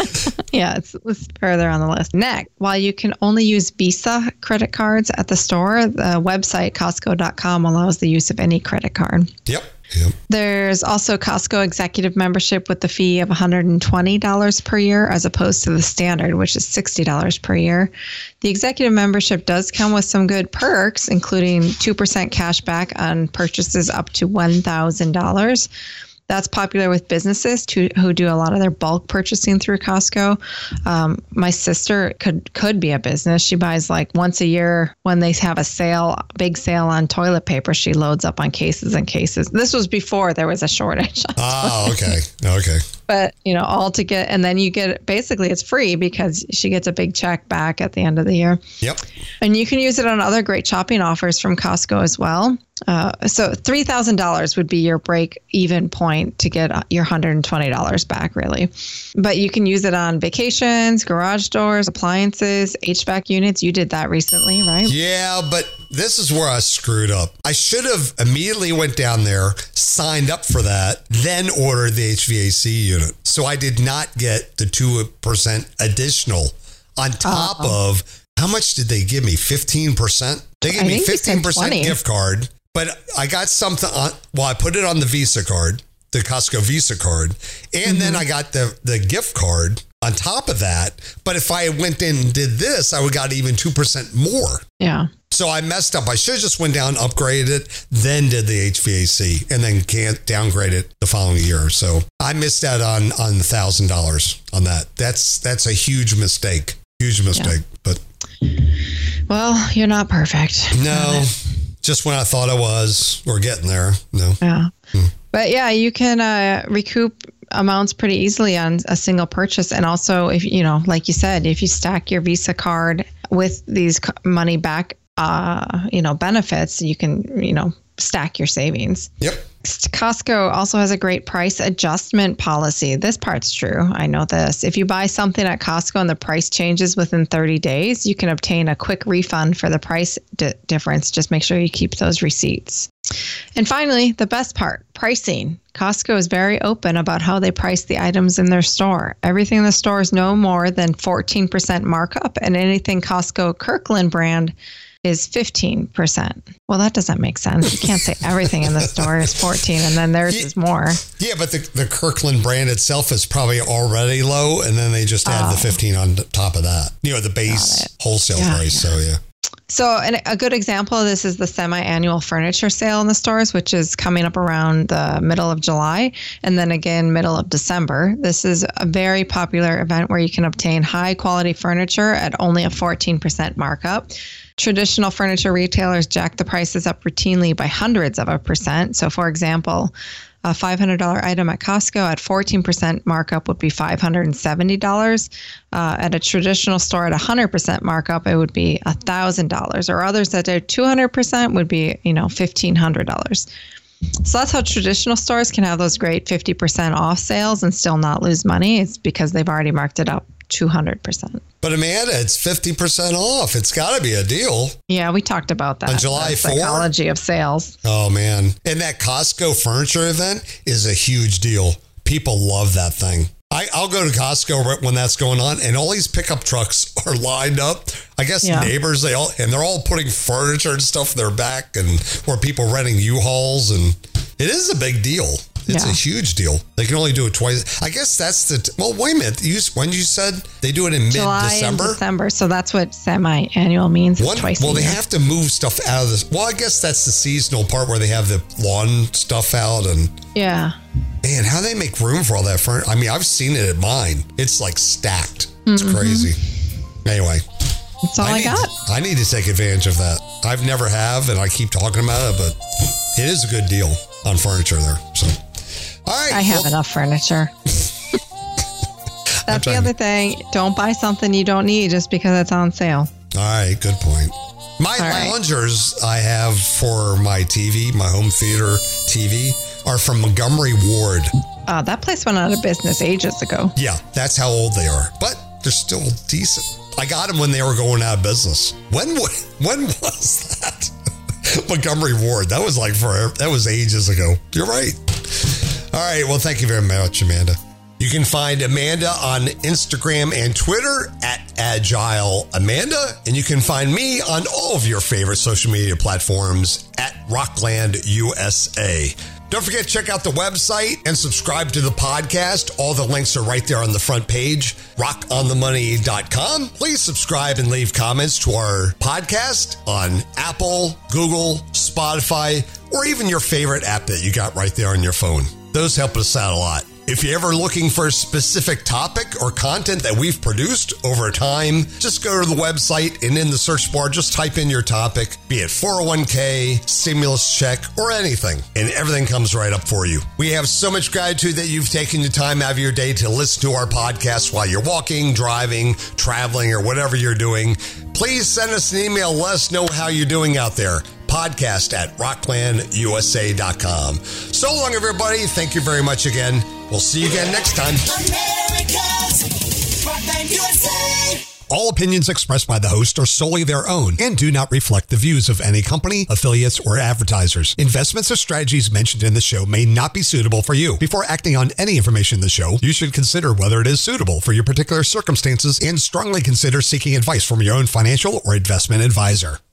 [SPEAKER 2] Yeah, it's, it's further on the list. Next, while you can only use Visa credit cards at the store, the website Costco dot com allows the use of any credit card.
[SPEAKER 1] Yep. Yep.
[SPEAKER 2] There's also Costco executive membership with the fee of one hundred twenty dollars per year as opposed to the standard, which is sixty dollars per year. The executive membership does come with some good perks, including two percent cash back on purchases up to one thousand dollars. That's popular with businesses to, who do a lot of their bulk purchasing through Costco. Um, my sister could could be a business. She buys like once a year when they have a sale, big sale on toilet paper. She loads up on cases and cases. This was before there was a shortage.
[SPEAKER 1] Oh, okay. Okay.
[SPEAKER 2] But, you know, all to get, and then you get, basically it's free because she gets a big check back at the end of the year.
[SPEAKER 1] Yep.
[SPEAKER 2] And you can use it on other great shopping offers from Costco as well. Uh, so three thousand dollars would be your break-even point to get your one hundred twenty dollars back, really. But you can use it on vacations, garage doors, appliances, H V A C units. You did that recently, right?
[SPEAKER 1] Yeah, but this is where I screwed up. I should have immediately went down there, signed up for that, then ordered the H V A C unit. So I did not get the two percent additional on top uh-oh. of, how much did they give me? fifteen percent? They gave I me fifteen percent gift card. But I got something on, well, I put it on the Visa card, the Costco Visa card, and mm-hmm. then I got the, the gift card on top of that. But if I went in and did this, I would got even two percent more.
[SPEAKER 2] Yeah.
[SPEAKER 1] So I messed up. I should have just went down, upgraded it, then did the H V A C, and then can't downgrade it the following year. So I missed out on on one thousand dollars on that. That's that's a huge mistake. Huge mistake. Yeah. But
[SPEAKER 2] well, you're not perfect.
[SPEAKER 1] No. Just when I thought I was, we're getting there. No.
[SPEAKER 2] Yeah. Hmm. But yeah, you can uh, recoup amounts pretty easily on a single purchase. And also, if you know, like you said, if you stack your Visa card with these money back, uh, you know, benefits, you can, you know, stack your savings.
[SPEAKER 1] Yep.
[SPEAKER 2] Costco also has a great price adjustment policy. This part's true. I know this. If you buy something at Costco and the price changes within thirty days, you can obtain a quick refund for the price di- difference. Just make sure you keep those receipts. And finally, the best part, pricing. Costco is very open about how they price the items in their store. Everything in the store is no more than fourteen percent markup, and anything Costco Kirkland brand is fifteen percent. Well, that doesn't make sense. You can't say everything in the store is fourteen and then theirs yeah, is more.
[SPEAKER 1] Yeah, but the, the Kirkland brand itself is probably already low, and then they just add oh. the fifteen on top of that. You know, the base wholesale yeah, price. Yeah. So, yeah.
[SPEAKER 2] So an, a good example of this is the semi-annual furniture sale in the stores, which is coming up around the middle of July and then again middle of December. This is a very popular event where you can obtain high-quality furniture at only a fourteen percent markup. Traditional furniture retailers jack the prices up routinely by hundreds of a percent. So, for example, a five hundred dollars item at Costco at fourteen percent markup would be five hundred seventy dollars. Uh, at a traditional store at one hundred percent markup, it would be one thousand dollars. Or others that are two hundred percent would be, you know, fifteen hundred dollars. So that's how traditional stores can have those great fifty percent off sales and still not lose money. It's because they've already marked it up two hundred percent.
[SPEAKER 1] But Amanda, it's fifty percent off. It's got to be a deal.
[SPEAKER 2] Yeah, we talked about that.
[SPEAKER 1] On July fourth?
[SPEAKER 2] Psychology of sales.
[SPEAKER 1] Oh, man. And that Costco furniture event is a huge deal. People love that thing. I, I'll go to Costco when that's going on, and all these pickup trucks are lined up. I guess yeah. neighbors, they all, and they're all putting furniture and stuff in their back, and or people renting U-Hauls, and it is a big deal. It's yeah. a huge deal. They can only do it twice. I guess that's the, t- well, wait a minute. You, when you said they do it in mid-December?
[SPEAKER 2] December. So that's what semi-annual means.
[SPEAKER 1] One,
[SPEAKER 2] twice
[SPEAKER 1] well,
[SPEAKER 2] a
[SPEAKER 1] they
[SPEAKER 2] year.
[SPEAKER 1] have to move stuff out of this. Well, I guess that's the seasonal part where they have the lawn stuff out. And
[SPEAKER 2] yeah.
[SPEAKER 1] Man, how they make room for all that furniture. I mean, I've seen it at mine. It's like stacked. It's mm-hmm. crazy. Anyway.
[SPEAKER 2] That's all I, I
[SPEAKER 1] need,
[SPEAKER 2] got.
[SPEAKER 1] I need to take advantage of that. I've never have, and I keep talking about it, but it is a good deal on furniture there. So. All right,
[SPEAKER 2] I have
[SPEAKER 1] well,
[SPEAKER 2] enough furniture. That's the other thing. Don't buy something you don't need just because it's on sale.
[SPEAKER 1] All right, good point. My
[SPEAKER 2] All right.
[SPEAKER 1] loungers I have for my T V, my home theater T V, are from Montgomery Ward.
[SPEAKER 2] Uh, that place went out of business ages ago.
[SPEAKER 1] Yeah, that's how old they are. But they're still decent. I got them when they were going out of business. When when was that? Montgomery Ward. That was like forever. That was ages ago. You're right. All right. Well, thank you very much, Amanda. You can find Amanda on Instagram and Twitter at Agile Amanda. And you can find me on all of your favorite social media platforms at Rockland U S A. Don't forget to check out the website and subscribe to the podcast. All the links are right there on the front page, rock on the money dot com. Please subscribe and leave comments to our podcast on Apple, Google, Spotify, or even your favorite app that you got right there on your phone. Those help us out a lot. If you're ever looking for a specific topic or content that we've produced over time, just go to the website and in the search bar, just type in your topic, be it four oh one k, stimulus check, or anything, and everything comes right up for you. We have so much gratitude that you've taken the time out of your day to listen to our podcast while you're walking, driving, traveling, or whatever you're doing. Please send us an email. Let us know how you're doing out there. Podcast at rockland u s a dot com. So long, everybody. Thank you very much again. We'll see you again next time. America's Rockland U S A. All opinions expressed by the host are solely their own and do not reflect the views of any company, affiliates, or advertisers. Investments or strategies mentioned in the show may not be suitable for you. Before acting on any information in the show, you should consider whether it is suitable for your particular circumstances and strongly consider seeking advice from your own financial or investment advisor.